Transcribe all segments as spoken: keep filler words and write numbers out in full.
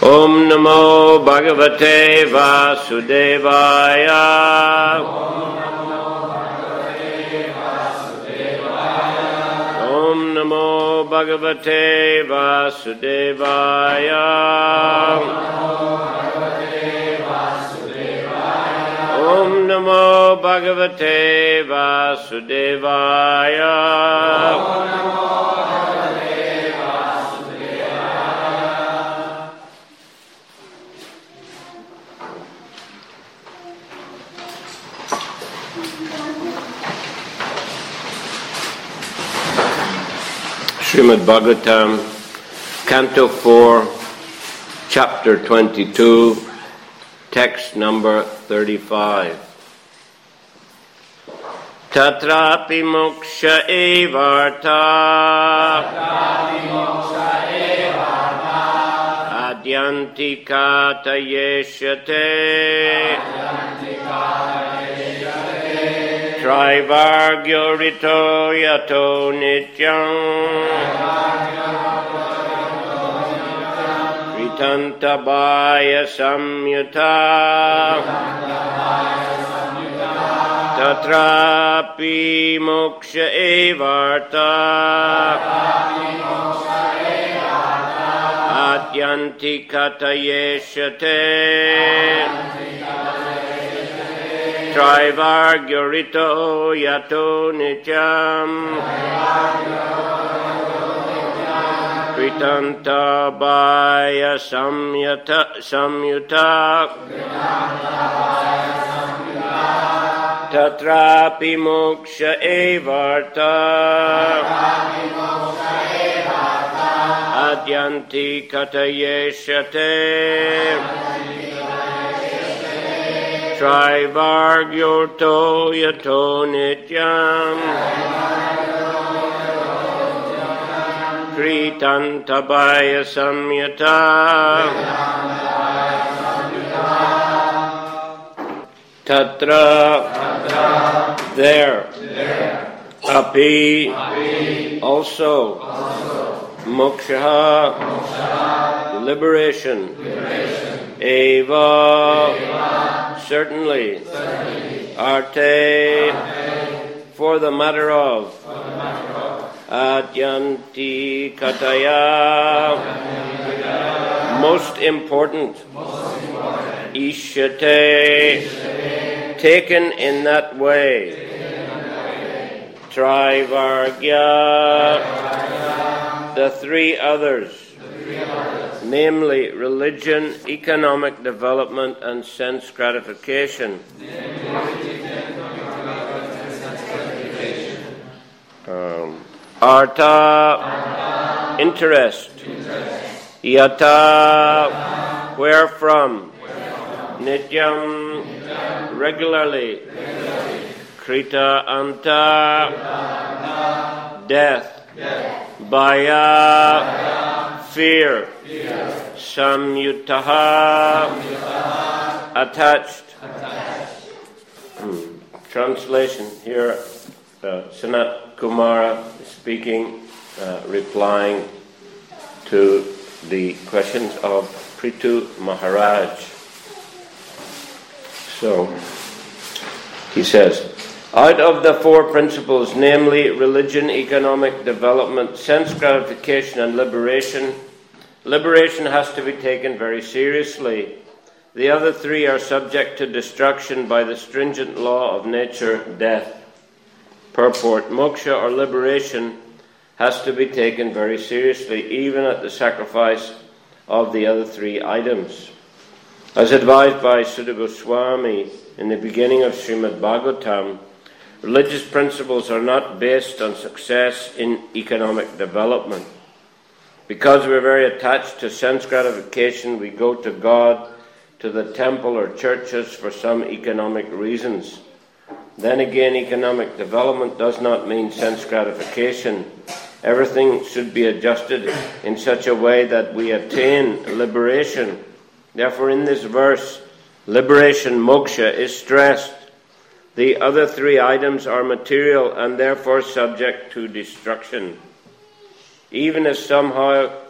Om Namo Bhagavate Vasudevaya. Om Namo Bhagavate Vasudevaya. Om Namo Bhagavate Vasudevaya. Srimad Bhagavatam, Canto four, Chapter twenty-two, Text number thirty-five. Tatrapi moksha evarta adyanti kata yeshate Trivargyo rito yato nityam Ritantabhaya samyuta Tatrapi moksha evarta Adyanti katayeshate Trivargyo rito yato nityam Pritantabhaya samyata samyuta Tatrapi moksha evarta Adyanti katayeshate Trivargyo to yato nityam Kritantabhaya samyata Tatra there Api also Moksha liberation Eva certainly Arte for the matter of Adyanti kataya most important Ishate taken in that way Trivargya the three others namely religion, economic development and sense gratification. Um, Artha, interest. Yata, where from. Nityam, regularly. Krita anta, death. Bhaya, fear. Samyutaha, attached. Hmm. Translation here. Uh, Sanat Kumara speaking, uh, replying to the questions of Prithu Maharaj. So, he says, out of the four principles, namely religion, economic development, sense gratification, and liberation, liberation has to be taken very seriously. The other three are subject to destruction by the stringent law of nature, death. Purport, moksha or liberation has to be taken very seriously, even at the sacrifice of the other three items. As advised by Sutta Goswami in the beginning of Srimad Bhagavatam, religious principles are not based on success in economic development. Because we're very attached to sense gratification, we go to God, to the temple or churches for some economic reasons. Then again, economic development does not mean sense gratification. Everything should be adjusted in such a way that we attain liberation. Therefore, in this verse, liberation, moksha, is stressed. The other three items are material and therefore subject to destruction. Even if somehow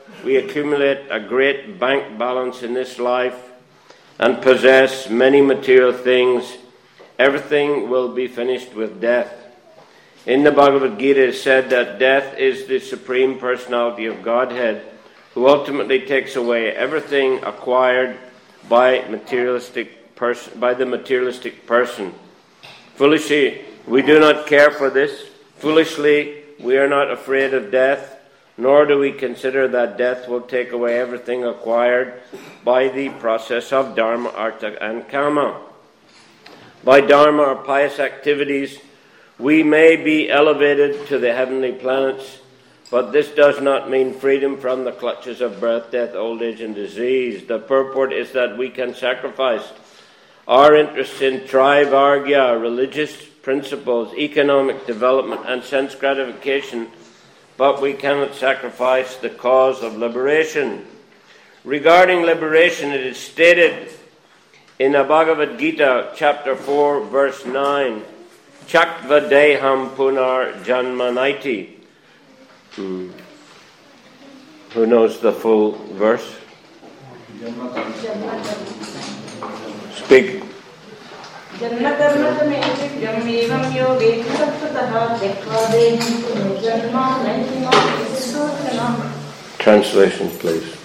we accumulate a great bank balance in this life and possess many material things, everything will be finished with death. In the Bhagavad Gita it is said that death is the supreme personality of Godhead, who ultimately takes away everything acquired by materialistic person, by the materialistic person. Foolishly, we do not care for this. Foolishly, we are not afraid of death, nor do we consider that death will take away everything acquired by the process of dharma, artha, and kama. By dharma or pious activities, we may be elevated to the heavenly planets, but this does not mean freedom from the clutches of birth, death, old age, and disease. The purport is that we can sacrifice our interests in trivargya, religious principles, economic development, and sense gratification, but we cannot sacrifice the cause of liberation. Regarding liberation, it is stated in the Bhagavad Gita, chapter four, verse nine, Chakva deham punar janmanaiti. Hmm. Who knows the full verse? Speak. Translation, please.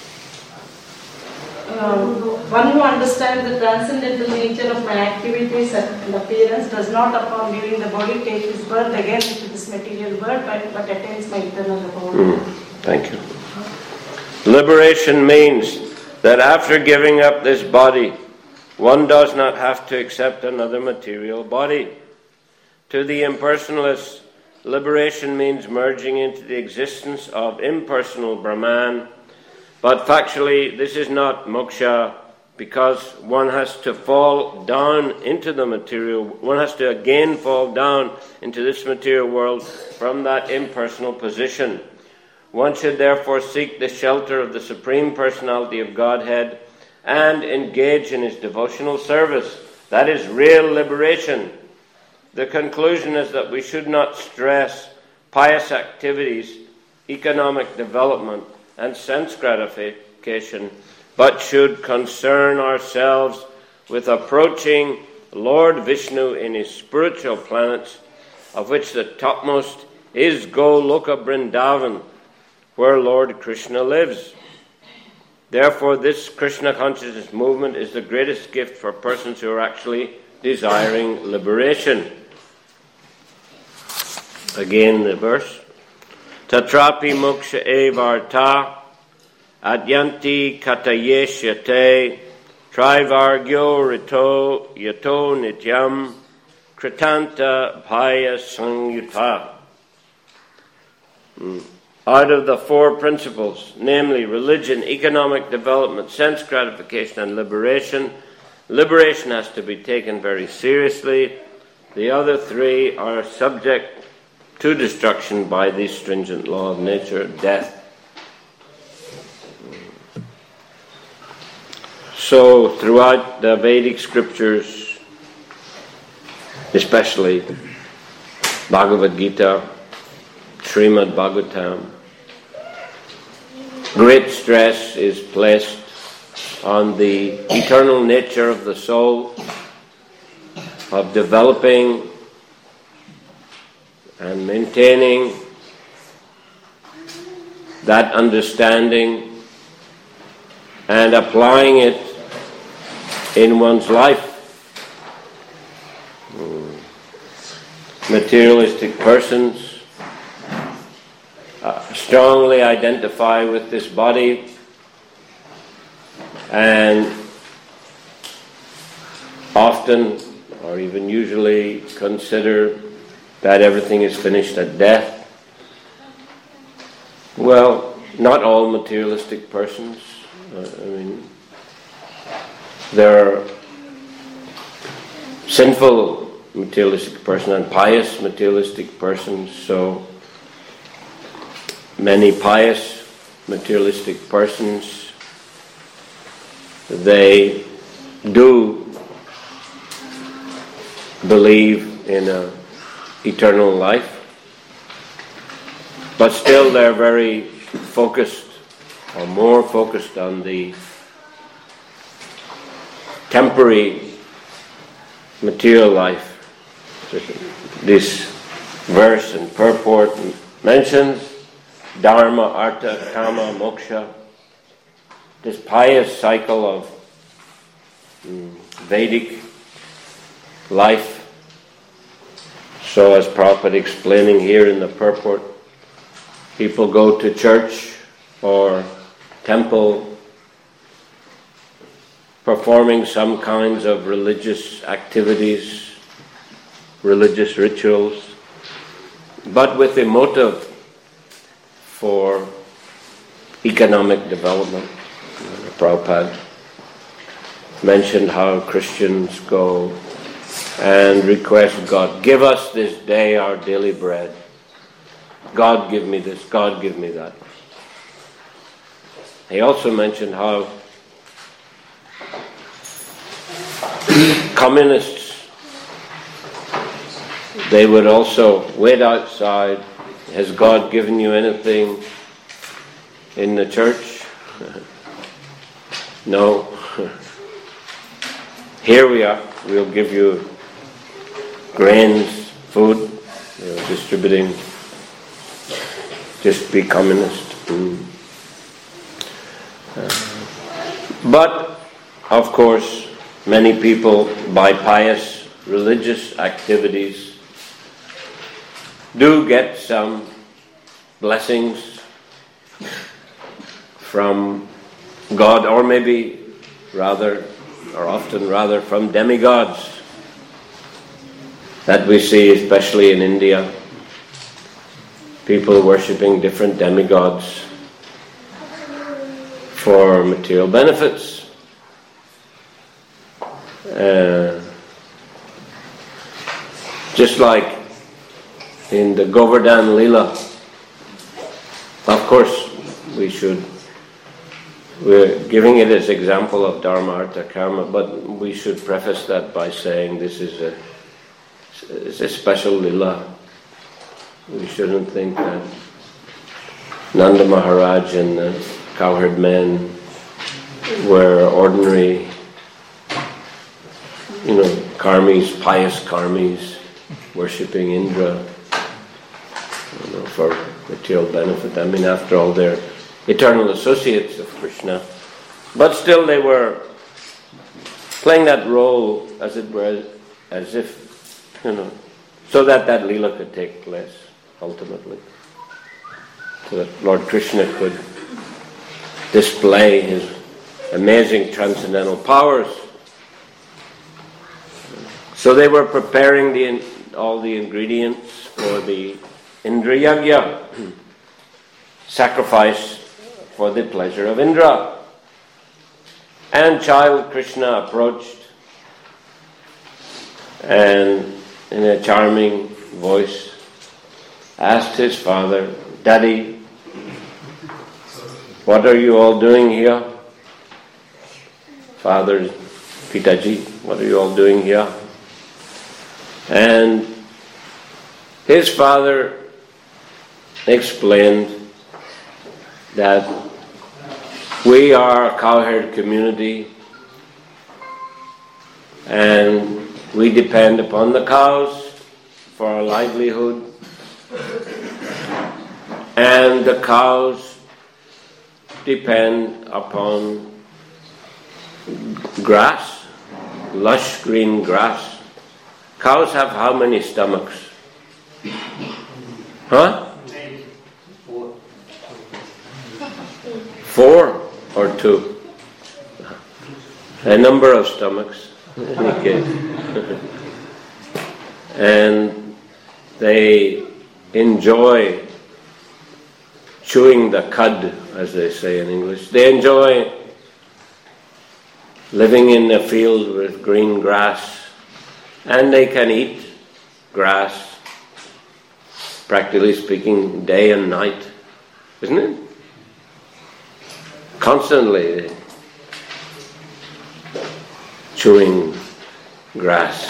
Um, one who understands the transcendental nature of my activities and appearance does not, upon leaving the body, take his birth again into this material world, but, but attains my eternal abode. Mm, thank you. Liberation means that after giving up this body, one does not have to accept another material body. To the impersonalist, liberation means merging into the existence of impersonal Brahman. But factually, this is not moksha, because one has to fall down into the material, one has to again fall down into this material world from that impersonal position. One should therefore seek the shelter of the Supreme Personality of Godhead and engage in his devotional service. That is real liberation. The conclusion is that we should not stress pious activities, economic development, and sense gratification, but should concern ourselves with approaching Lord Vishnu in his spiritual planets, of which the topmost is Goloka Vrindavan, where Lord Krishna lives. Therefore, this Krishna consciousness movement is the greatest gift for persons who are actually desiring liberation. Again, the verse. Tatrapi moksha evarta adyanti katayeshyate trivargyo rito yato nityam kritanta bhaya sangyuta. Out of the four principles, namely religion, economic development, sense gratification, and liberation, liberation has to be taken very seriously. The other three are subject to destruction by the stringent law of nature, death. So, throughout the Vedic scriptures, especially Bhagavad Gita, Srimad Bhagavatam, great stress is placed on the eternal nature of the soul, of developing and maintaining that understanding and applying it in one's life. Materialistic persons uh, strongly identify with this body and often, or even usually, consider that everything is finished at death. Well, not all materialistic persons. Uh, I mean, there are sinful materialistic persons and pious materialistic persons. So many pious materialistic persons, they do believe in a eternal life, but still they're very focused or more focused on the temporary material life. This verse and purport mentions dharma, artha, kama, moksha, this pious cycle of mm, Vedic life. So as Prabhupada explaining here in the purport, people go to church or temple performing some kinds of religious activities, religious rituals, but with a motive for economic development. Prabhupada mentioned how Christians go and request God, give us this day our daily bread. God give me this, God give me that. He also mentioned how communists, they would also wait outside, has God given you anything in the church? No. Here we are, we'll give you grains, food, you know, distributing, just be communist. Mm. Uh, but, of course, many people, by pious religious activities, do get some blessings from God, or maybe rather, or often rather, from demigods that we see, especially in India. People worshipping different demigods for material benefits. Uh, just like in the Govardhan Lila, of course we should, we're giving it as example of Dharma, Artha, Karma, but we should preface that by saying this is a, it's a special Lila. We shouldn't think that Nanda Maharaj and the cowherd men were ordinary, you know, karmis, pious karmis, worshipping Indra, you know, for material benefit. I mean, after all, they're eternal associates of Krishna. But still they were playing that role, as it were, as if, you know, so that that Leela could take place, ultimately. So that Lord Krishna could display his amazing transcendental powers. So they were preparing the all the ingredients for the Indra Yagya, sacrifice for the pleasure of Indra. And child Krishna approached and in a charming voice asked his father, Daddy, what are you all doing here? Father, Pitaji, what are you all doing here? And his father explained that we are a cowherd community and we depend upon the cows for our livelihood, and the cows depend upon grass, lush green grass. Cows have how many stomachs? Huh? Four or two? A number of stomachs, in any case. And they enjoy chewing the cud, as they say in English. They enjoy living in a field with green grass, and they can eat grass, practically speaking, day and night, isn't it? Constantly chewing grass.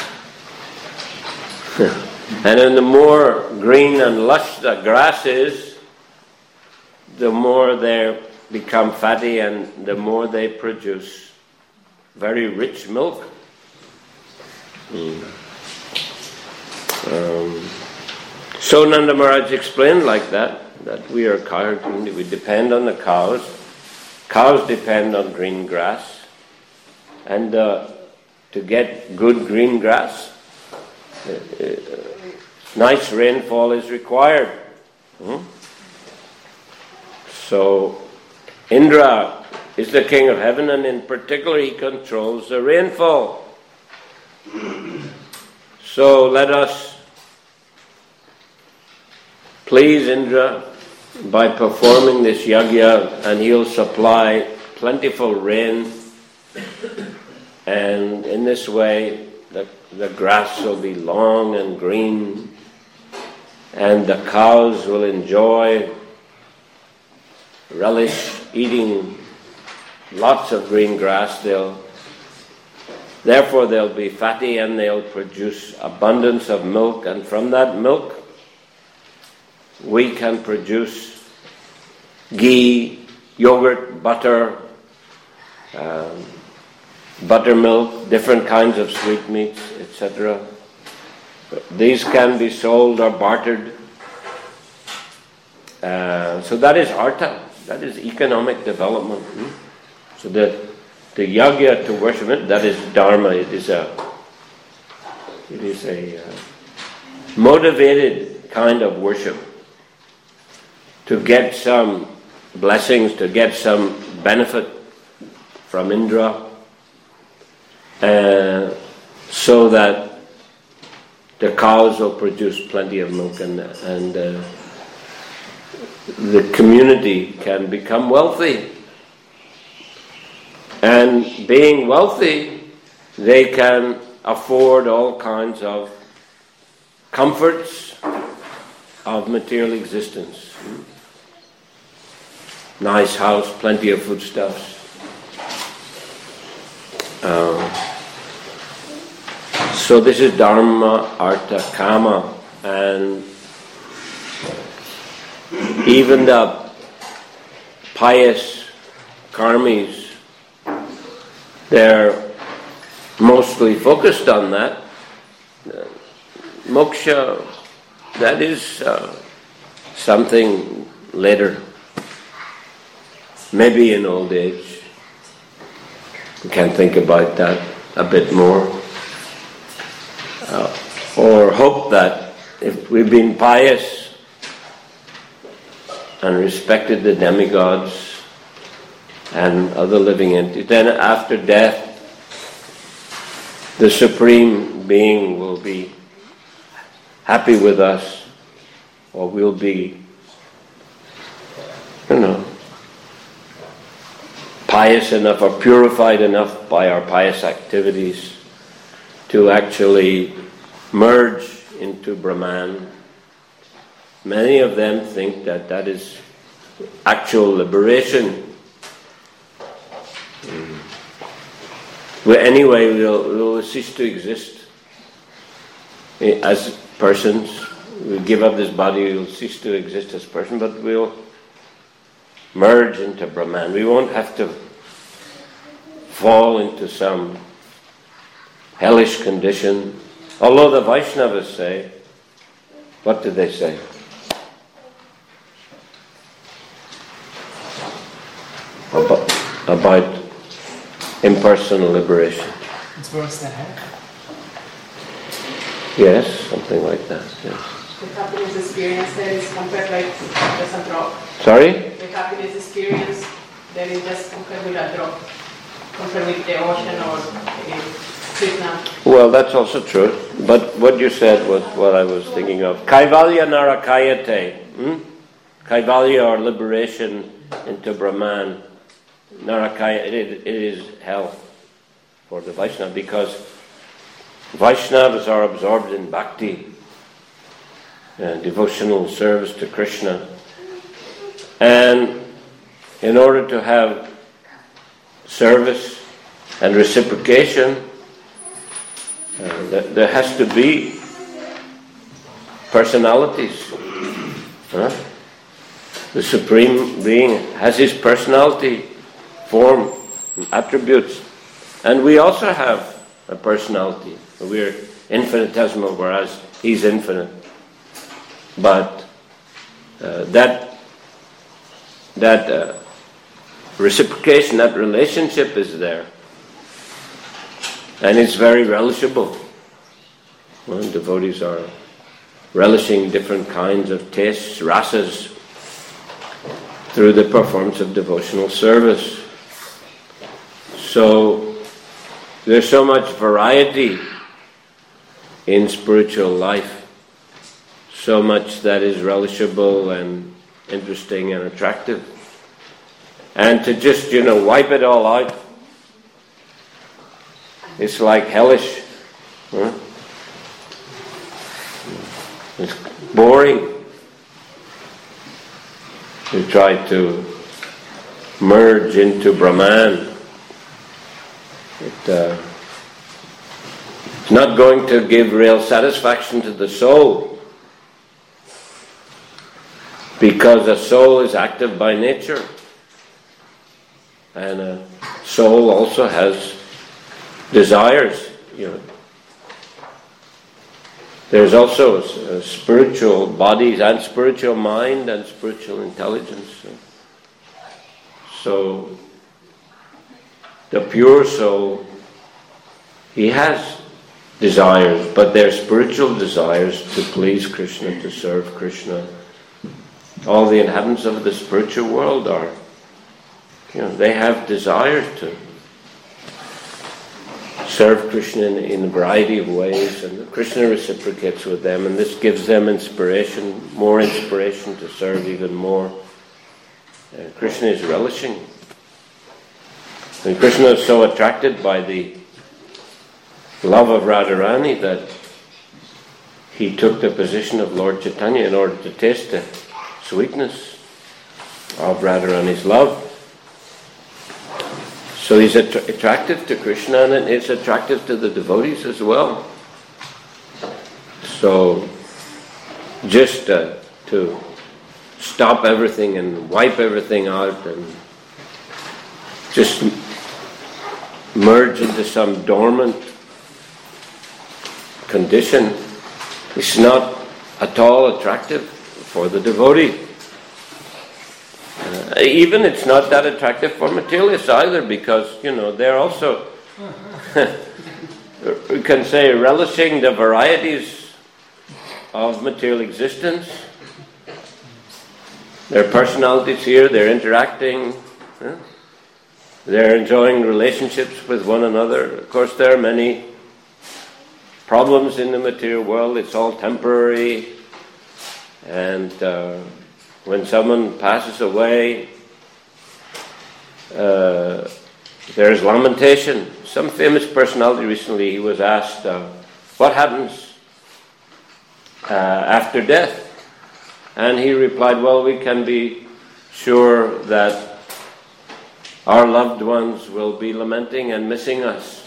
And then the more green and lush the grass is, the more they're become fatty, and the more they produce very rich milk. Mm. Um, so Nanda Maharaj explained like that, that we are cow community. We depend on the cows. Cows depend on green grass. And uh, to get good green grass, uh, uh, nice rainfall is required. Hmm? So Indra is the king of heaven, and in particular he controls the rainfall. So let us please Indra by performing this yajna, and he'll supply plentiful rain, and in this way the, the grass will be long and green, and the cows will enjoy, relish eating lots of green grass. They'll therefore they'll be fatty, and they'll produce abundance of milk, and from that milk we can produce ghee, yogurt, butter, um, buttermilk, different kinds of sweetmeats, et cetera. These can be sold or bartered. Uh, so that is artha, that is economic development. Hmm? So the the yajna to worship it, that is dharma. It is a it is a uh, motivated kind of worship to get some blessings, to get some benefit from Indra, uh, so that the cows will produce plenty of milk, and, and uh, the community can become wealthy. And being wealthy, they can afford all kinds of comforts of material existence. Nice house, plenty of foodstuffs. Um, so this is dharma, artha, kama, and even the pious karmis, they're mostly focused on that. Uh, moksha, that is uh, something later. Maybe in old age. We can think about that a bit more. Uh, or hope that if we've been pious and respected the demigods and other living entities, then after death, the Supreme Being will be happy with us, or we'll be, you know, pious enough or purified enough by our pious activities to actually merge into Brahman. Many of them think that that is actual liberation. Mm. Well, anyway, we'll, we'll cease to exist as persons. We give up this body, we'll cease to exist as person, but we'll merge into Brahman. We won't have to fall into some hellish condition. Although the Vaishnavas say, what do they say? About, about impersonal liberation. It's worse than hell. Yes, something like that, yes. The happiness experience there is compared like just a drop. Sorry? The happiness experience there is just compared with a drop. Compared with the ocean or the Krishna. Well, that's also true. But what you said was what I was thinking of. Kaivalya narakayate. Hmm? Kaivalya, or liberation into Brahman. Narakaya, it, it is hell for the Vaishnava, because Vaishnavas are absorbed in bhakti, uh, devotional service to Krishna. And in order to have service and reciprocation, uh, there, there has to be personalities. Huh? The Supreme Being has his personality, form, attributes. And we also have a personality. We're infinitesimal, whereas he's infinite. But uh, that, that uh, reciprocation, that relationship is there. And it's very relishable. Well, devotees are relishing different kinds of tastes, rasas, through the performance of devotional service. So there's so much variety in spiritual life, so much that is relishable and interesting and attractive. And to just, you know, wipe it all out, it's like hellish. Huh? It's boring. You try to merge into Brahman. It, uh, it's not going to give real satisfaction to the soul, because a soul is active by nature, and a soul also has desires. You know, there's also a, a spiritual bodies and spiritual mind and spiritual intelligence. So the pure soul, he has desires, but they're spiritual desires to please Krishna, to serve Krishna. All the inhabitants of the spiritual world are, you know, they have desires to serve Krishna in, in a variety of ways, and Krishna reciprocates with them, and this gives them inspiration, more inspiration to serve even more. Uh, Krishna is relishing. And Krishna is so attracted by the love of Radharani that he took the position of Lord Chaitanya in order to taste the sweetness of Radharani's love. So he's att- attractive to Krishna, and it's attractive to the devotees as well. So just uh, to stop everything and wipe everything out and just merge into some dormant condition is not at all attractive for the devotee. Uh, even it's not that attractive for materialists either, because, you know, they're also, we can say, relishing the varieties of material existence. Their personalities here, they're interacting, huh? They're enjoying relationships with one another. Of course, there are many problems in the material world. It's all temporary. And uh, when someone passes away, uh, there's lamentation. Some famous personality recently, he was asked, uh, what happens uh, after death? And he replied, well, we can be sure that our loved ones will be lamenting and missing us.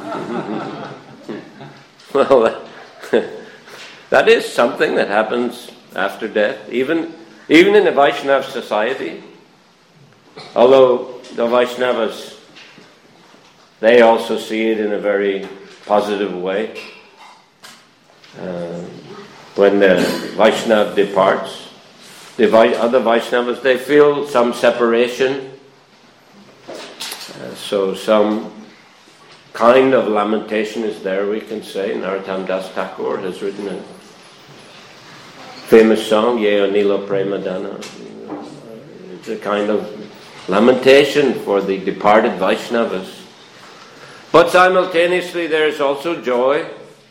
Well, that is something that happens after death, even even in a Vaishnava society. Although the Vaishnavas, they also see it in a very positive way. Uh, when the Vaishnava departs, the Vi- other Vaishnavas, they feel some separation. Uh, so some kind of lamentation is there, we can say. Narottam Das Thakur has written a famous song, Ye Anila Premadana. It's a kind of lamentation for the departed Vaishnavas. But simultaneously there is also joy.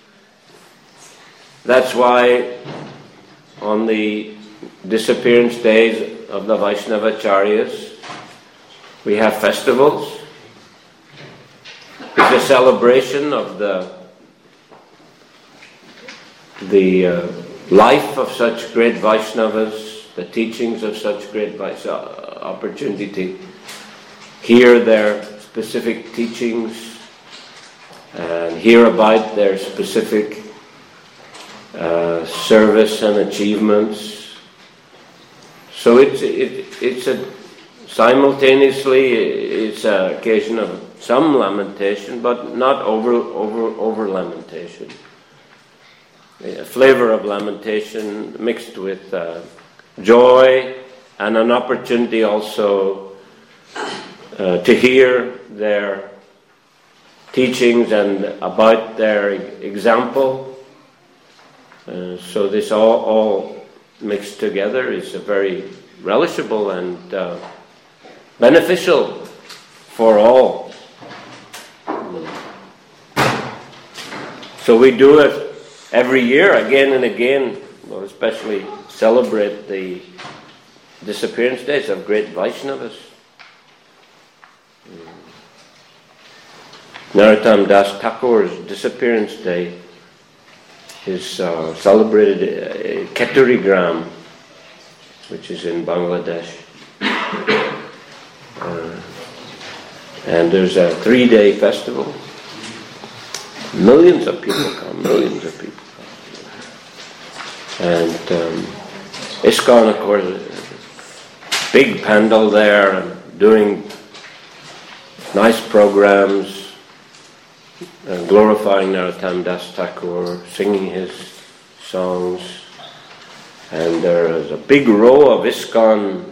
That's why on the disappearance days of the Vaishnavacharyas, we have festivals. It's a celebration of the the uh, life of such great Vaishnavas, the teachings of such great Vaishnavas, uh, opportunity to hear their specific teachings and hear about their specific uh, service and achievements. So it's it, it's a simultaneously it's an occasion of some lamentation, but not over over over lamentation. A flavor of lamentation mixed with uh, joy, and an opportunity also uh, to hear their teachings and about their example. Uh, so this all, all mixed together is a very relishable and uh, beneficial for all. So we do it every year, again and again. We'll especially celebrate the disappearance days of great Vaishnavas. Narottam Das Thakur's disappearance day is uh, celebrated at Keturi Gram, which is in Bangladesh. Uh, and there's a three-day festival. Millions of people come, millions of people come. And um, ISKCON, of course, big pandal there, and doing nice programs, uh, glorifying Narottam Das Thakur, singing his songs. And there is a big row of ISKCON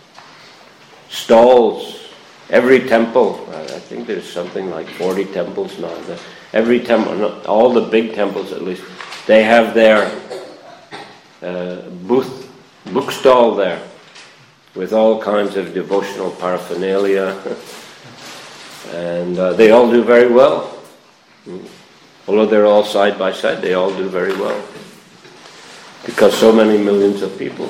stalls. Every temple, I think there's something like forty temples now. Every temple, all the big temples at least, they have their uh, booth, book stall there with all kinds of devotional paraphernalia. And uh, they all do very well. Although they're all side by side, they all do very well. Because so many millions of people.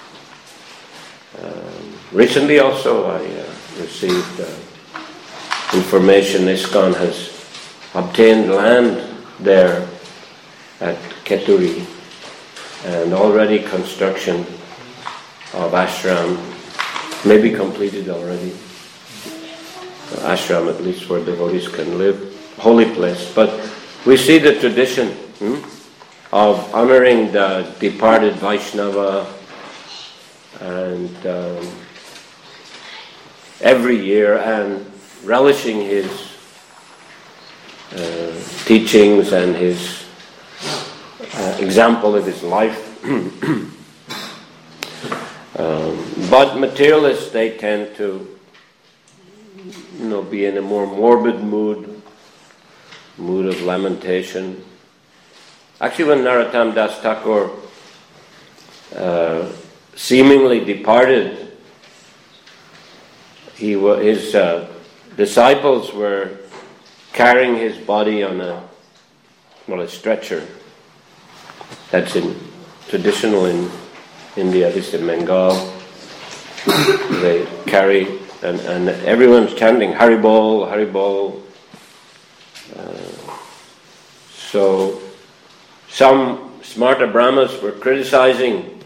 Um, recently also I uh, received uh, information ISKCON has obtained land there at Keturi, and already construction of ashram may be completed already. Ashram, at least where devotees can live, holy place. But we see the tradition hmm, of honoring the departed Vaishnava, and um, every year, and relishing his uh, teachings and his uh, example of his life. um, but materialists, they tend to you know, be in a more morbid mood, mood of lamentation. Actually, when Narottam Das Thakur uh, seemingly departed, he wa- his uh, disciples were carrying his body on a well a stretcher. That's in traditional in India, at least in Bengal. They carry and, and everyone's chanting Haribol, Haribol. Uh, so some smarta Brahmas were criticizing.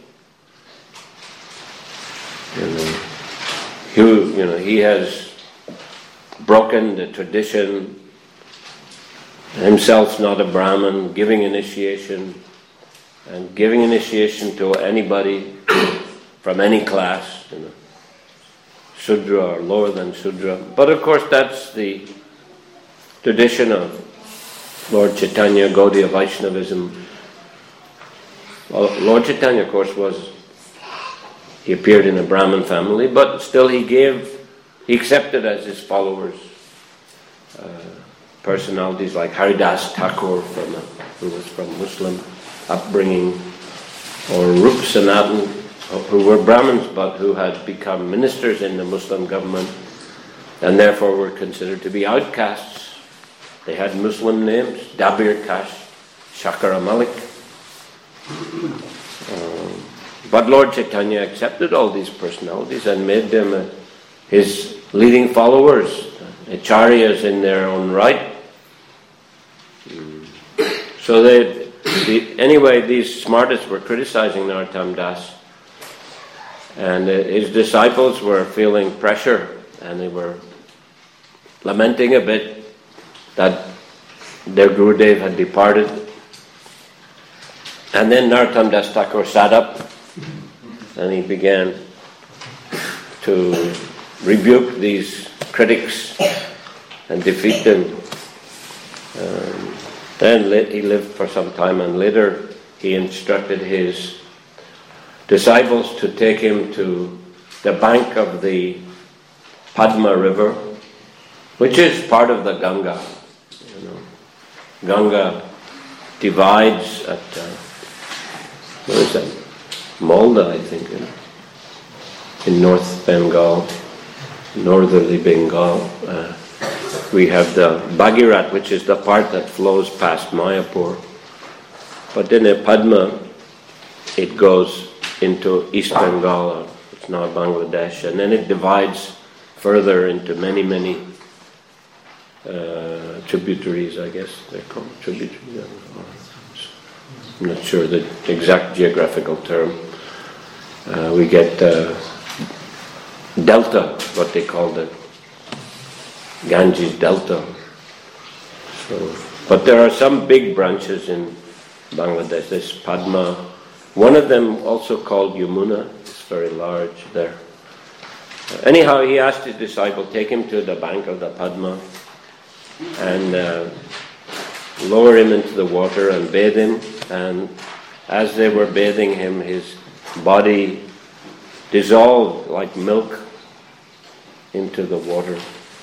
You know, he, you know, he has broken the tradition. Himself's not a Brahmin, giving initiation, and giving initiation to anybody from any class, you know, Sudra or lower than Sudra. But of course, that's the tradition of Lord Chaitanya, Gaudiya Vaishnavism. Well, Lord Chaitanya, of course, was he appeared in a Brahmin family, but still he gave, he accepted as his followers uh, personalities like Haridas Thakur, from a, who was from Muslim upbringing, or Rup Sanatan, who were Brahmins but who had become ministers in the Muslim government and therefore were considered to be outcasts. They had Muslim names, Dabir Kash, Shakara Malik. Um, but Lord Chaitanya accepted all these personalities and made them uh, his leading followers, acharyas in their own right. So they, the, anyway, these smartists were criticizing Narottam Das, and uh, his disciples were feeling pressure, and they were lamenting a bit that their Gurudev had departed. And then Narottam Das Thakur sat up and he began to rebuke these critics and defeat them. Um, then he lived for some time, and later he instructed his disciples to take him to the bank of the Padma River, which is part of the Ganga. You know, Ganga divides at uh, where is that? Malda, I think, in, in North Bengal, northerly Bengal. Uh, we have the Bhagirat, which is the part that flows past Mayapur. But in the Padma, it goes into East Bengal, it's now Bangladesh, and then it divides further into many, many uh, tributaries, I guess they're called tributaries. I'm not sure the exact geographical term. Uh, we get uh, delta, what they call the Ganges Delta. So, but there are some big branches in Bangladesh. There's Padma. One of them, also called Yamuna, is very large there. Uh, anyhow, he asked his disciple, take him to the bank of the Padma and uh, lower him into the water and bathe him. And as they were bathing him, his body dissolved like milk into the water.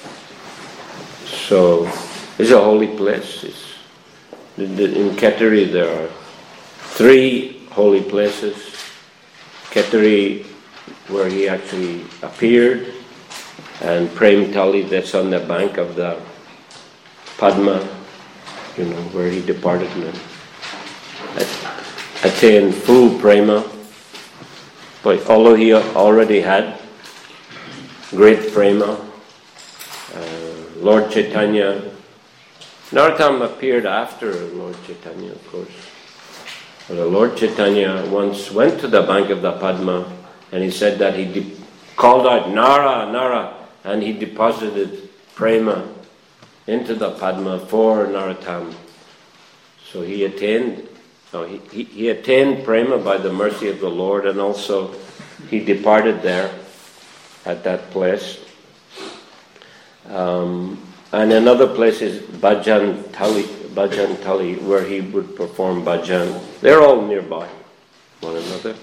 So, it's a holy place. It's, in Ketari there are three holy places. Ketari, where he actually appeared, and Prem Tali, that's on the bank of the Padma, you know, where he departed and attained full prema. But although he already had great prema, uh, Lord Chaitanya, Narottam appeared after Lord Chaitanya, of course. But the Lord Chaitanya once went to the bank of the Padma, and he said that he de- called out Nara, Nara, and he deposited prema into the Padma for Narottam. So he attained, no, he, he, he attained prema by the mercy of the Lord, and also he departed there at that place. Um, and another place is Bhajan Tali, Bhajan Tali, where he would perform bhajan. They're all nearby one another.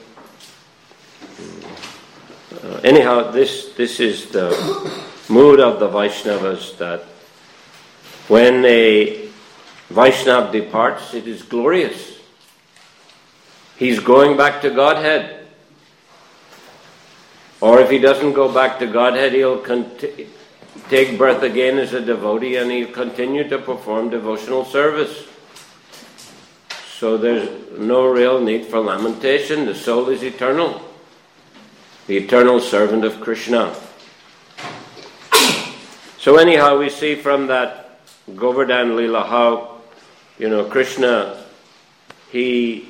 Uh, anyhow, this this is the mood of the Vaishnavas, that when a Vaishnav departs, it is glorious. He's going back to Godhead. Or if he doesn't go back to Godhead, he'll conti- take birth again as a devotee, and he'll continue to perform devotional service. So there's no real need for lamentation. The soul is eternal. The eternal servant of Krishna. So anyhow, we see from that Govardhan Leela how, you know, Krishna, he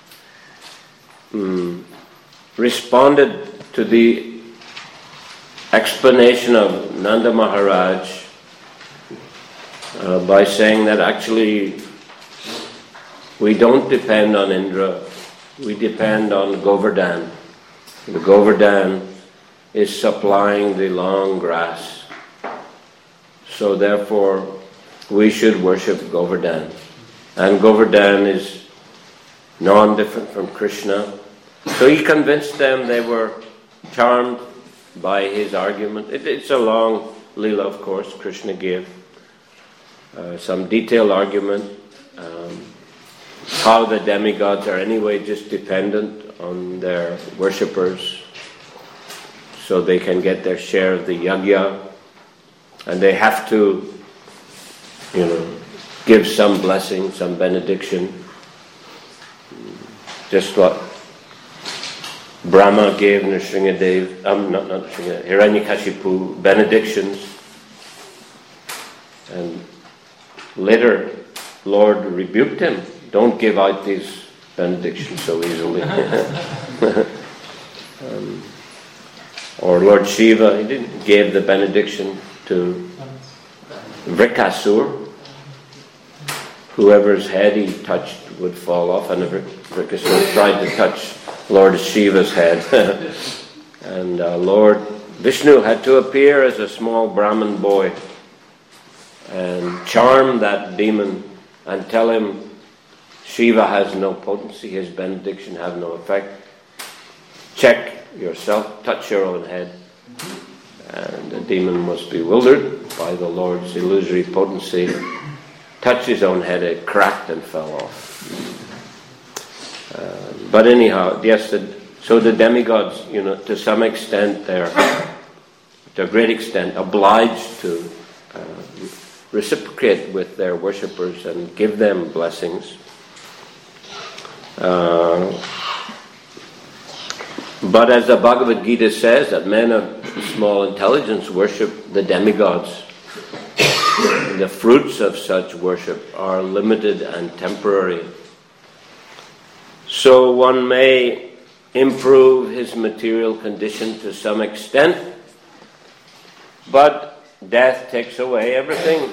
mm, responded to the explanation of Nanda Maharaj uh, by saying that actually we don't depend on Indra, we depend on Govardhan. The Govardhan is supplying the long grass. So therefore, we should worship Govardhan. And Govardhan is non-different from Krishna. So he convinced them, they were charmed by his argument. It, it's a long Leela, of course, Krishna gave uh, some detailed argument. Um, how the demigods are anyway just dependent on their worshippers, so they can get their share of the yajna, and they have to, you know, give some blessing, some benediction, just what Brahma gave Nrsingadev, um, not, not Nrsingadev, Hiranyakashipu benedictions. And later, Lord rebuked him. Don't give out these benedictions so easily. um, or Lord Shiva, he didn't give the benediction to Vrikasur. Whoever's head he touched would fall off, and Vrikasur tried to touch Lord Shiva's head. and uh, Lord Vishnu had to appear as a small Brahmin boy and charm that demon and tell him Shiva has no potency, his benediction have no effect. Check yourself, touch your own head. And the demon was bewildered by the Lord's illusory potency. Touched his own head, it cracked and fell off. Uh, but anyhow, yes, the, so the demigods, you know, to some extent, they're, to a great extent, obliged to uh, reciprocate with their worshippers and give them blessings. Uh, but as the Bhagavad Gita says, that men of small intelligence worship the demigods. The fruits of such worship are limited and temporary. So one may improve his material condition to some extent, but death takes away everything.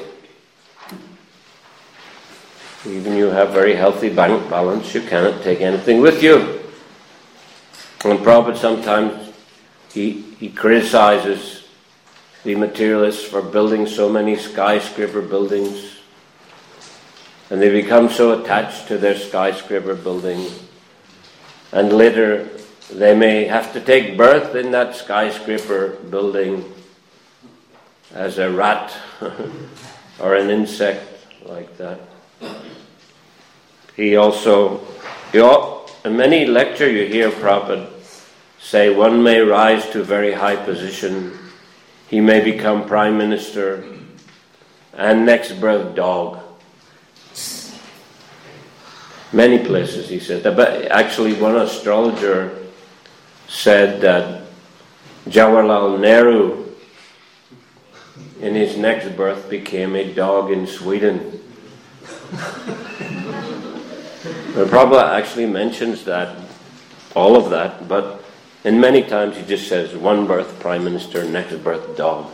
Even you have very healthy bank balance, you cannot take anything with you. And Prabhupada sometimes he, he criticizes the materialists for building so many skyscraper buildings, and they become so attached to their skyscraper building, and later they may have to take birth in that skyscraper building as a rat or an insect like that. He also, you all, in many lecture you hear Prabhupada say one may rise to a very high position, he may become prime minister, and next birth dog. Many places he said that. But actually one astrologer said that Jawaharlal Nehru in his next birth became a dog in Sweden. The Prabhupada actually mentions that, all of that, but in many times he just says one birth prime minister, next birth dog.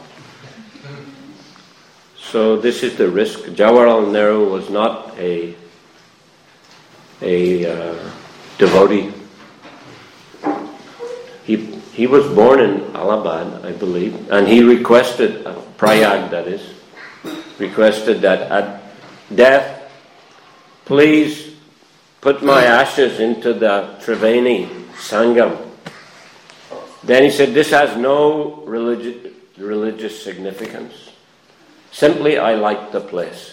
So this is the risk. Jawaharlal Nehru was not a a uh, devotee. He he was born in Allahabad, I believe, and he requested, uh, Prayag that is, requested that at death, please put my ashes into the Triveni Sangam. Then he said, this has no religi- religious significance. Simply, I like the place.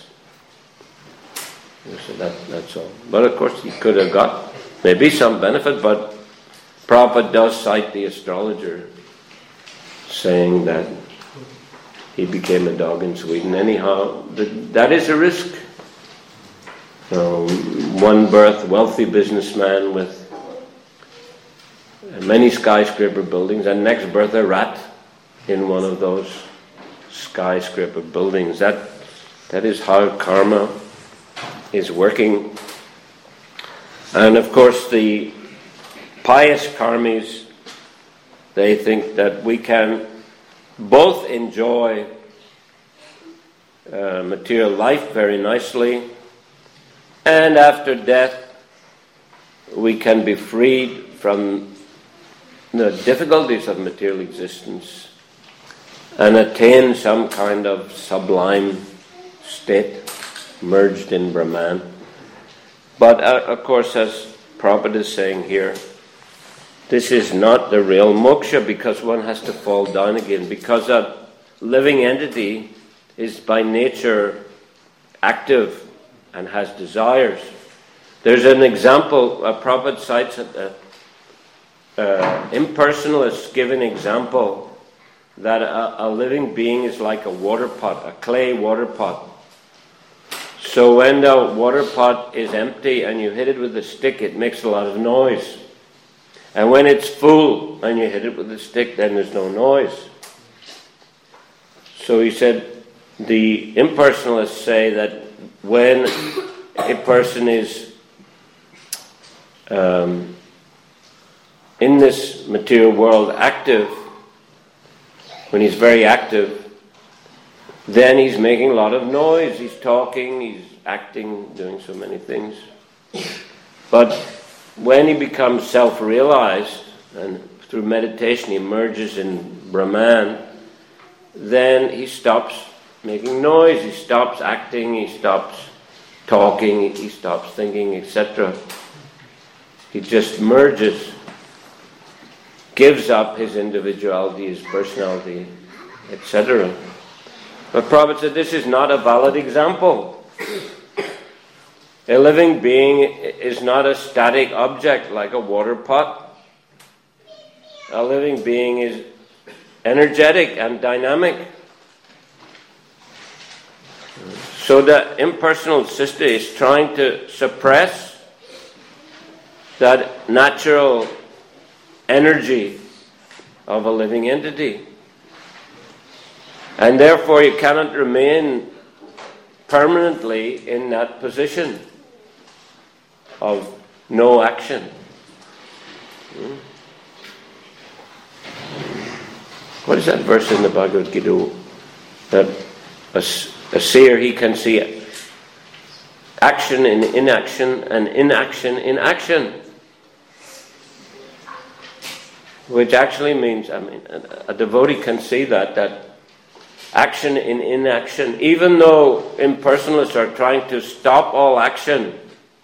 He said, that, that's all. But of course, he could have got maybe some benefit, but Prabhupada does cite the astrologer saying that he became a dog in Sweden. Anyhow, the, that is a risk. So, one birth, wealthy businessman with many skyscraper buildings, and next birth a rat in one of those skyscraper buildings. That that is how karma is working. And of course the pious karmis, they think that we can both enjoy uh, material life very nicely, and after death we can be freed from the difficulties of material existence and attain some kind of sublime state merged in Brahman. But uh, of course, as Prabhupada is saying here, this is not the real moksha, because one has to fall down again, because a living entity is by nature active and has desires. There's an example, uh, Prabhupada cites a uh, impersonalists give an example that a, a living being is like a water pot, a clay water pot. So when the water pot is empty and you hit it with a stick, it makes a lot of noise. And when it's full and you hit it with a stick, then there's no noise. So he said, the impersonalists say that when a person is um, in this material world active, when he's very active, then he's making a lot of noise. He's talking, he's acting, doing so many things. But when he becomes self-realized and through meditation, he merges in Brahman, then he stops making noise, he stops acting, he stops talking, he stops thinking, et cetera. He just merges, gives up his individuality, his personality, et cetera. But Prabhupada said this is not a valid example. A living being is not a static object like a water pot. A living being is energetic and dynamic. So the impersonal sister is trying to suppress that natural energy of a living entity. And therefore you cannot remain permanently in that position of no action. Hmm? What is that verse in the Bhagavad Gita? That a, a seer, he can see action in inaction and inaction in action. Which actually means, I mean, a, a devotee can see that, that action in inaction, even though impersonalists are trying to stop all action,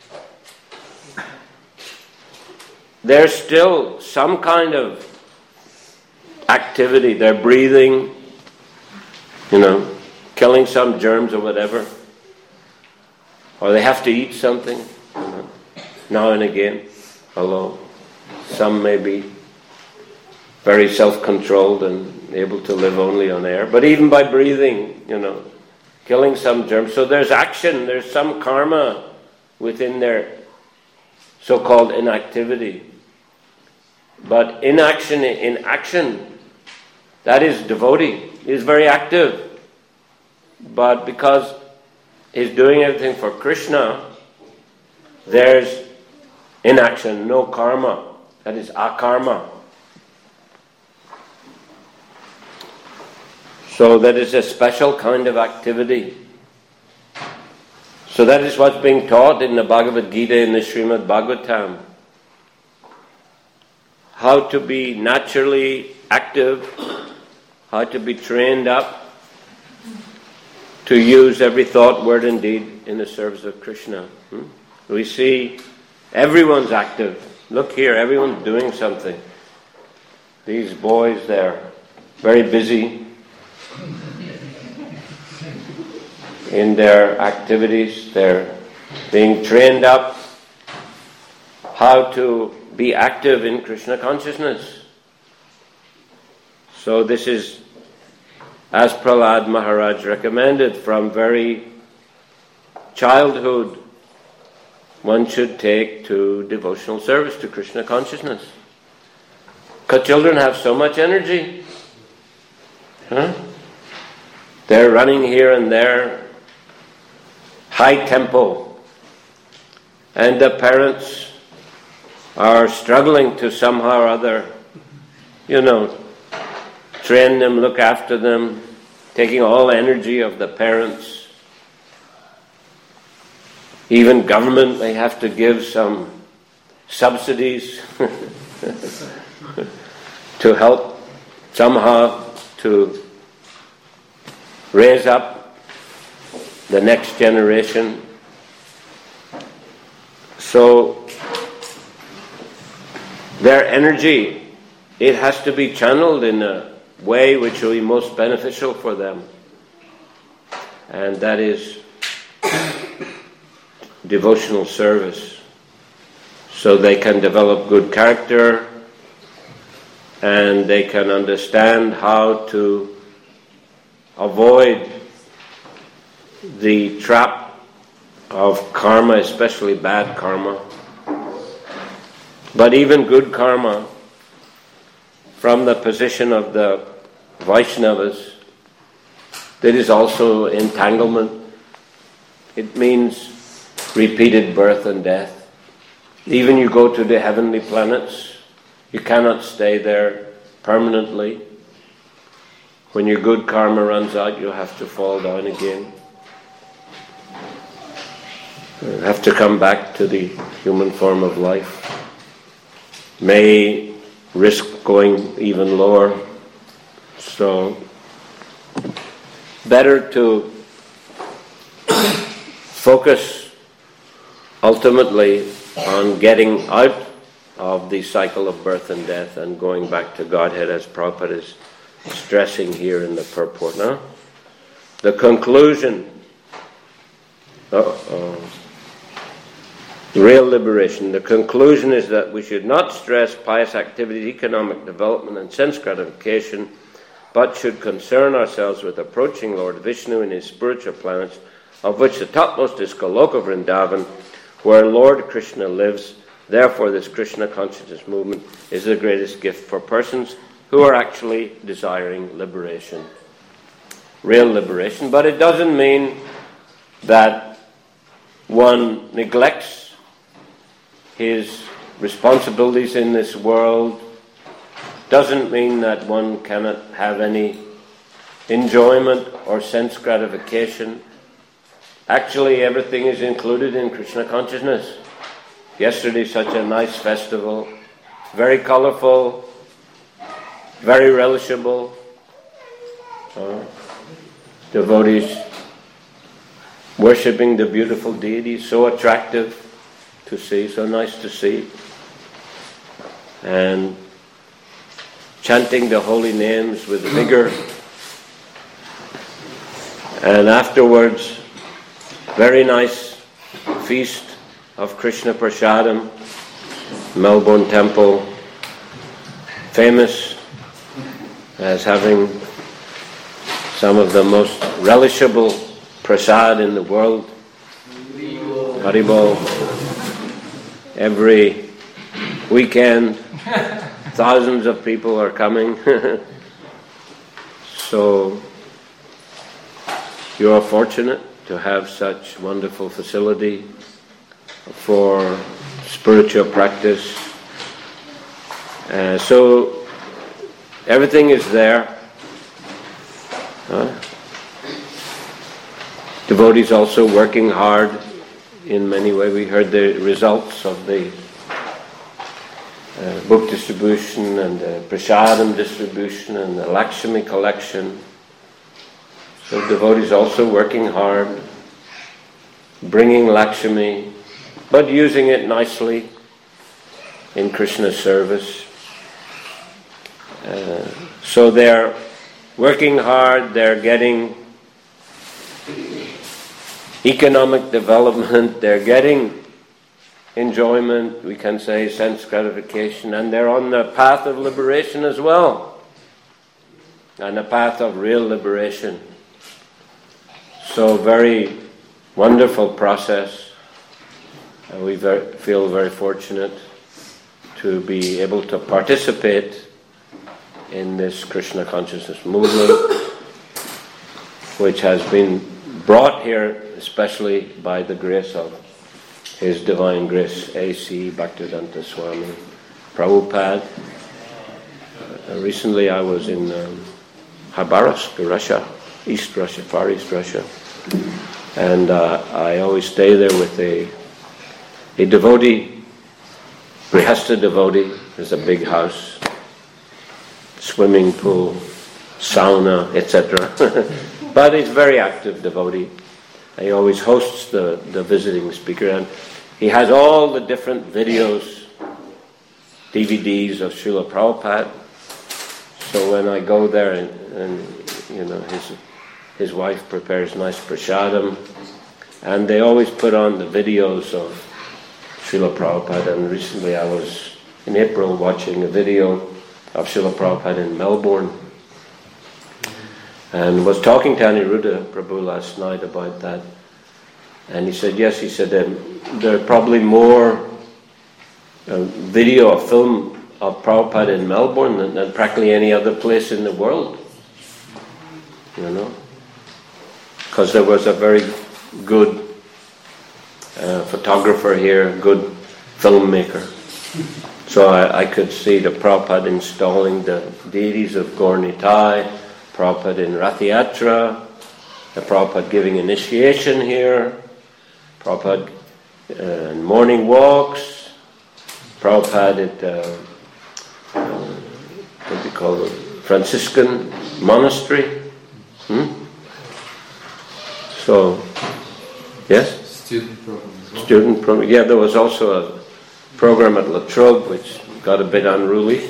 there's still some kind of activity. They're breathing, you know, killing some germs or whatever. Or they have to eat something, you know, now and again, although some may be very self-controlled and able to live only on air. But even by breathing, you know, killing some germs. So there's action, there's some karma within their so-called inactivity. But inaction in action, that is devotee. He is very active. But because he's doing everything for Krishna, there's inaction, no karma. That is akarma. So that is a special kind of activity. So that is what's being taught in the Bhagavad Gita, in the Srimad Bhagavatam. How to be naturally active, how to be trained up to use every thought, word and deed in the service of Krishna. Hmm? We see everyone's active. Look here, everyone's doing something. These boys, they're very busy in their activities. They're being trained up how to be active in Krishna consciousness. So this is, as Prahlad Maharaj recommended, from very childhood, one should take to devotional service to Krishna consciousness. Because children have so much energy. Huh? They're running here and there, high tempo. And the parents are struggling to somehow or other, you know, train them, look after them, taking all energy of the parents. Even government may have to give some subsidies to help somehow to raise up the next generation. So their energy, it has to be channeled in a way which will be most beneficial for them. And that is devotional service. So they can develop good character and they can understand how to avoid the trap of karma, especially bad karma. But even good karma, from the position of the Vaishnavas, there is also entanglement. It means repeated birth and death. Even you go to the heavenly planets, you cannot stay there permanently. When your good karma runs out, you have to fall down again. You have to come back to the human form of life. May risk going even lower. So, better to focus ultimately on getting out of the cycle of birth and death and going back to Godhead, as Prabhupada is stressing here in the purport. Now, the conclusion, uh-oh, real liberation. The conclusion is that we should not stress pious activities, economic development, and sense gratification, but should concern ourselves with approaching Lord Vishnu in his spiritual planets, of which the topmost is Goloka Vrindavan, where Lord Krishna lives. Therefore, this Krishna consciousness movement is the greatest gift for persons who are actually desiring liberation, real liberation. But it doesn't mean that one neglects his responsibilities in this world. Doesn't mean that one cannot have any enjoyment or sense gratification. Actually, everything is included in Krishna consciousness. Yesterday, such a nice festival, very colorful, very relishable. Uh, devotees worshipping the beautiful deity, so attractive to see, so nice to see. And chanting the holy names with vigor. And afterwards, very nice feast of Krishna Prasadam, Melbourne Temple, famous as having some of the most relishable prasad in the world. Haribol. Every weekend, thousands of people are coming. So, you are fortunate to have such wonderful facility for spiritual practice. Uh, so, everything is there. Huh? Devotees also working hard in many ways. We heard the results of the uh, book distribution and the prasadam distribution and the Lakshmi collection. So devotees also working hard, bringing Lakshmi, but using it nicely in Krishna's service. Uh, so they're working hard, they're getting economic development, they're getting enjoyment, we can say sense gratification, and they're on the path of liberation as well, and the path of real liberation. So very wonderful process. Uh, we very, feel very fortunate to be able to participate in this Krishna consciousness movement, which has been brought here especially by the grace of His Divine Grace A C Bhaktivedanta Swami Prabhupada. Uh, recently I was in um, Khabarovsk, Russia, East Russia, Far East Russia, and uh, I always stay there with a a devotee, Grihastha devotee. There's a big house, swimming pool, sauna, et cetera. But he's a very active devotee. He always hosts the, the visiting speaker, and he has all the different videos, D V Ds of Srila Prabhupada. So when I go there, and, and you know, his his wife prepares nice prasadam, and they always put on the videos of Srila Prabhupada. And recently I was in April watching a video of Srila Prabhupada in Melbourne, and was talking to Aniruddha Prabhu last night about that. And he said, yes, he said, um, there are probably more uh, video or film of Prabhupada in Melbourne than, than practically any other place in the world. You know? Because there was a very good uh, photographer here, good filmmaker. So I, I could see the Prabhupada installing the deities of Gaur Nitai, Prabhupada in Rathayatra, the Prabhupada giving initiation here, Prabhupada uh, in morning walks, Prabhupada at uh, uh, what do you call it, Franciscan monastery. Hmm? So, yes? Student program as well. Student program. Yeah, there was also a program at La Trobe which got a bit unruly.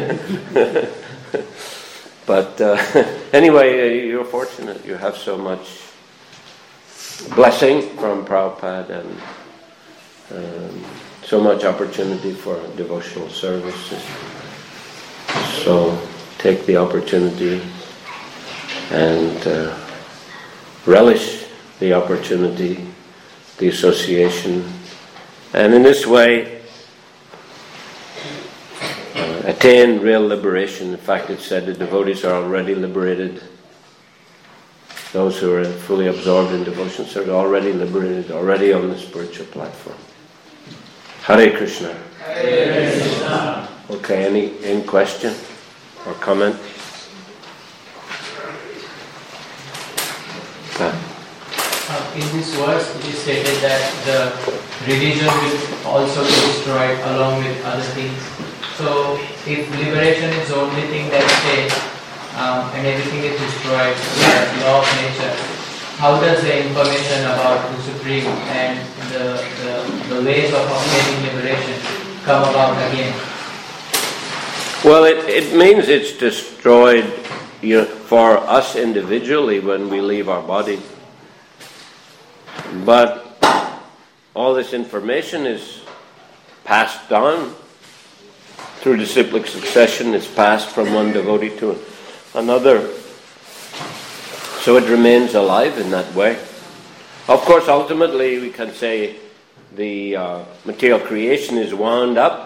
But uh, anyway, you're fortunate. You have so much blessing from Prabhupada and um, so much opportunity for devotional services. So take the opportunity and uh, relish the opportunity, the association, and in this way uh, attain real liberation. In fact, it's said the devotees are already liberated. Those who are fully absorbed in devotion are already liberated, already on the spiritual platform. Hare Krishna. Hare Krishna. Okay, any, any question or comment? Ah. Uh, in this verse, it is stated that the religion will also be destroyed along with other things. So, if liberation is the only thing that stays um, and everything is destroyed by law of nature, how does the information about the Supreme and the, the, the ways of obtaining liberation come about again? Well, it, it means it's destroyed, you know, for us individually when we leave our body. But all this information is passed on through disciplic succession. It's passed from one devotee to another. So it remains alive in that way. Of course, ultimately we can say the uh, material creation is wound up.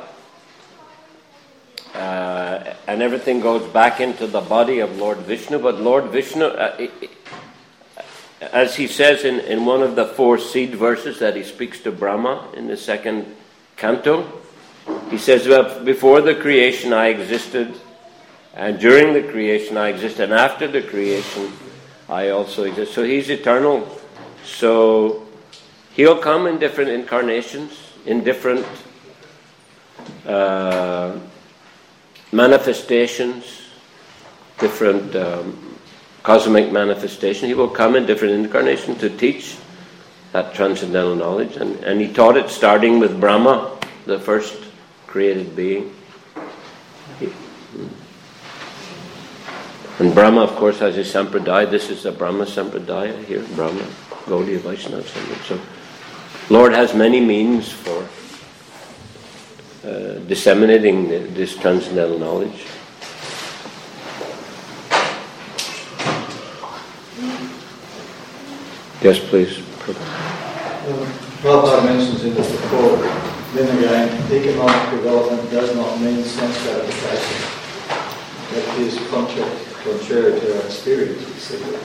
Uh, and everything goes back into the body of Lord Vishnu. But Lord Vishnu, uh, as he says in, in one of the four seed verses that he speaks to Brahma in the second canto, he says, well, before the creation I existed, and during the creation I existed, and after the creation I also exist. So he's eternal. So he'll come in different incarnations, in different uh, manifestations, different um, cosmic manifestations. He will come in different incarnations to teach that transcendental knowledge. And, and he taught it starting with Brahma, the first created being. He, and Brahma, of course, has his sampradaya. This is the Brahma sampradaya here, Brahma, Gaudiya Vaishnava Sampradaya. So Lord has many means for Uh, disseminating this transcendental knowledge. Yes, please. Um, Prabhupada mentions in this report, then again, economic development does not mean sense gratification. That is contrary, contrary to our experience. We see that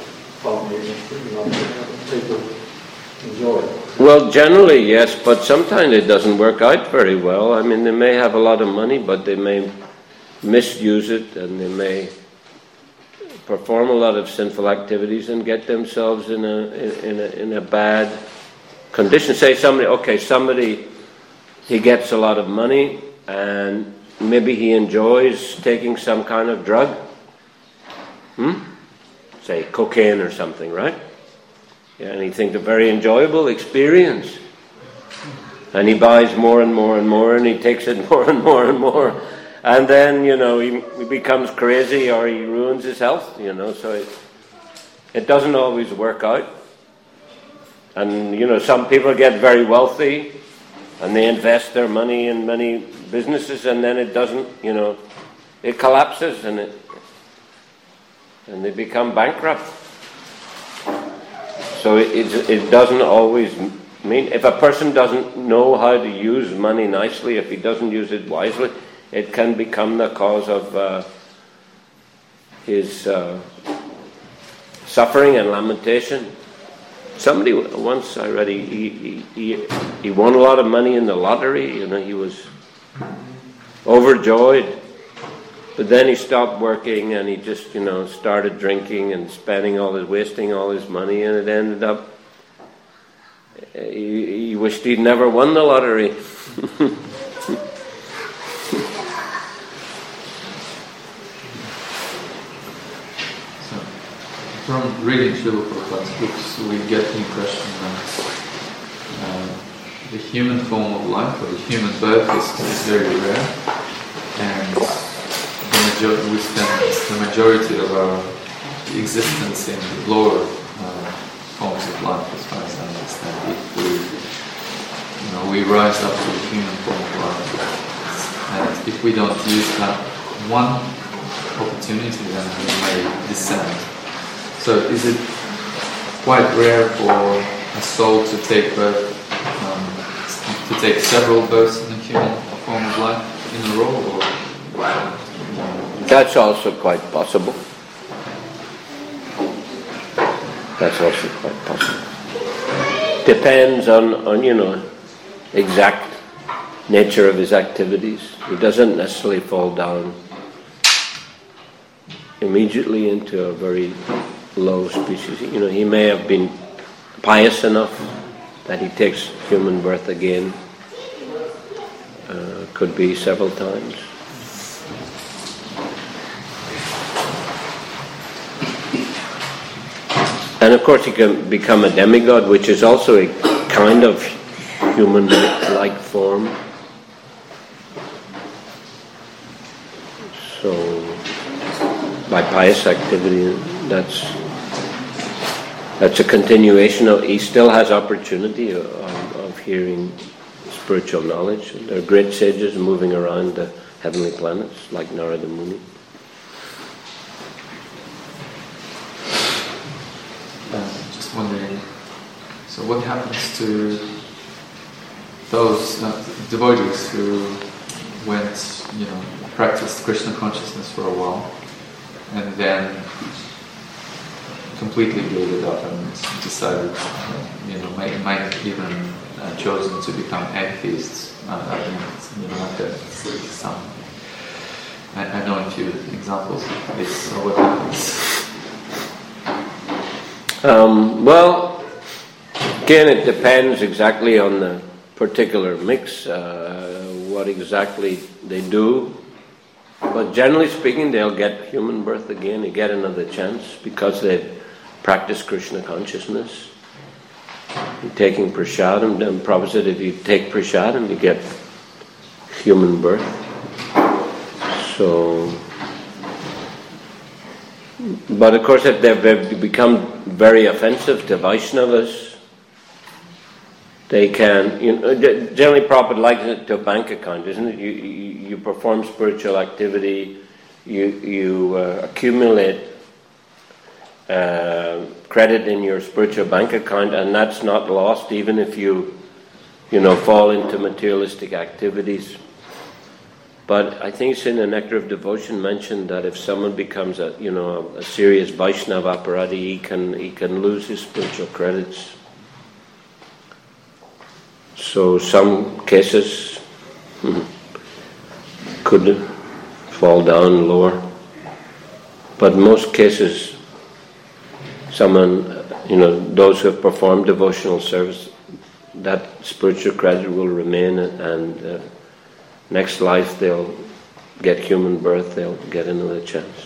people enjoy it. Well, generally, yes, but sometimes it doesn't work out very well. I mean, they may have a lot of money, but they may misuse it, and they may perform a lot of sinful activities and get themselves in a in a in a bad condition. Say somebody, okay, somebody, he gets a lot of money, and maybe he enjoys taking some kind of drug, hmm? Say cocaine or something, right? Yeah, and he thinks a very enjoyable experience. And he buys more and more and more, and he takes it more and more and more. And then, you know, he, he becomes crazy, or he ruins his health, you know. So it, it doesn't always work out. And, you know, some people get very wealthy, and they invest their money in many businesses, and then it doesn't, you know, it collapses, and it and they become bankrupt. So it, it, it doesn't always mean, if a person doesn't know how to use money nicely, if he doesn't use it wisely, it can become the cause of uh, his uh, suffering and lamentation. Somebody once I read, he, he, he, he won a lot of money in the lottery, you know, he was overjoyed. But then he stopped working, and he just, you know, started drinking and spending all his, wasting all his money, and it ended up, he, he wished he'd never won the lottery. reading Srila Prabhupada's books, we get the impression that uh, the human form of life, or the human birth, is, is very rare, and the major- we spend the majority of our existence in the lower uh, forms of life, as far as I understand. If we, you know, we rise up to the human form of life, and if we don't use that one opportunity, then we may descend. So is it quite rare for a soul to take birth, um, to take several births in the human form of life in a row? Or, That's also quite possible. That's also quite possible. Depends on, on, you know, exact nature of his activities. He doesn't necessarily fall down immediately into a very low species. You know, he may have been pious enough that he takes human birth again. Uh, could be several times. And of course he can become a demigod, which is also a kind of human-like form. So, by pious activity, that's that's a continuation of, he still has opportunity of, of hearing spiritual knowledge. There are great sages moving around the heavenly planets, like Narada Muni. Just wondering, so what happens to those uh, devotees who went, you know, practiced Krishna consciousness for a while, and then completely gave it up and decided, you know, might, might even uh, chosen to become atheists? Uh, I mean, you know, like a, some. I, I know a few examples of this. So what happens? Um, well, again, it depends exactly on the particular mix, uh, what exactly they do. But generally speaking, they'll get human birth again, they get another chance because they've practiced Krishna consciousness. You're taking prasadam, then Prabhupada said if you take prasadam, you get human birth. So, but of course, if they've become very offensive to Vaishnavas, they can, you know, generally Prabhupada likens it to a bank account, isn't it? You, you, you perform spiritual activity, you, you uh, accumulate uh, credit in your spiritual bank account, and that's not lost even if you, you know, fall into materialistic activities. But I think it's in the Nectar of Devotion mentioned that if someone becomes a, you know, a, a serious Vaishnava aparati, he can he can lose his spiritual credits. So some cases hmm, could fall down lower, but most cases, someone, you know, those who have performed devotional service, that spiritual credit will remain, and uh, next life they'll get human birth, they'll get another chance.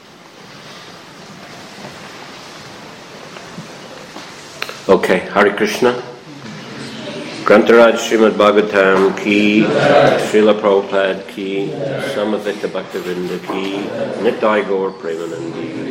Okay, Hare Krishna. Grantaraj Srimad Bhagavatam ki, Srila Prabhupada ki, Samavita Bhaktivinoda ki, Nitai Gaur Premanandi.